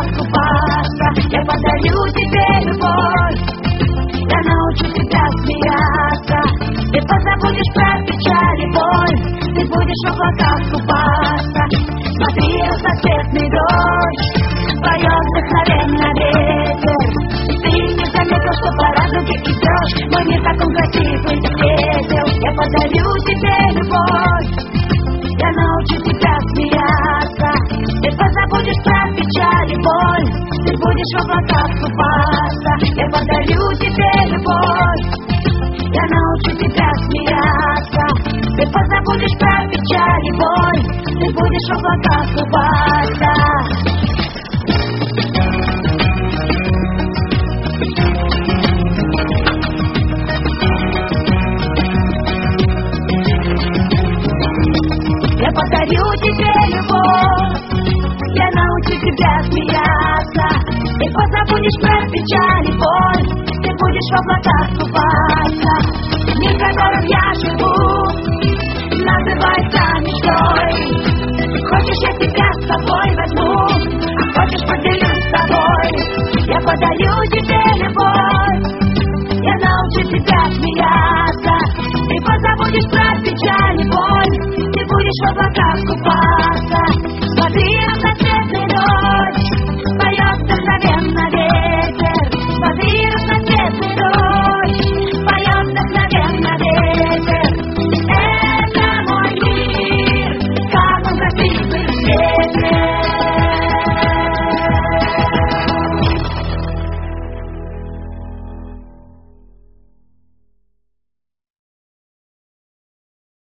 купаться. Я подарю тебе любовь, я научу тебя смеяться. Ты позабудешь про печаль и боль, ты будешь в облаках купаться. Смотри, разноцветный дождь, поет вдохновенно ветер. Ты не заметил, что по радуге идешь, мой мир так он красивый встретил. Я подарю тебе любовь, я научу тебя смеяться. Ты позабудешь про печаль и боль, ты будешь в облаках купаться. Я подарю тебе любовь, я научу тебя смеяться. Ты позабудешь про печаль и боль, ты будешь в облаках купаться. Я подарю тебе любовь, я научу тебя смеяться. Ты позабудешь про печаль и боль, ты будешь в облаках купаться. Мир, в котором я живу, называется мечтой. Хочешь, я тебя с собой возьму, а хочешь, поделюсь с тобой. Я подарю тебе любовь, я научу тебя смеяться. Ты позабудешь про печаль и боль, ты будешь в облаках купаться. Смотри,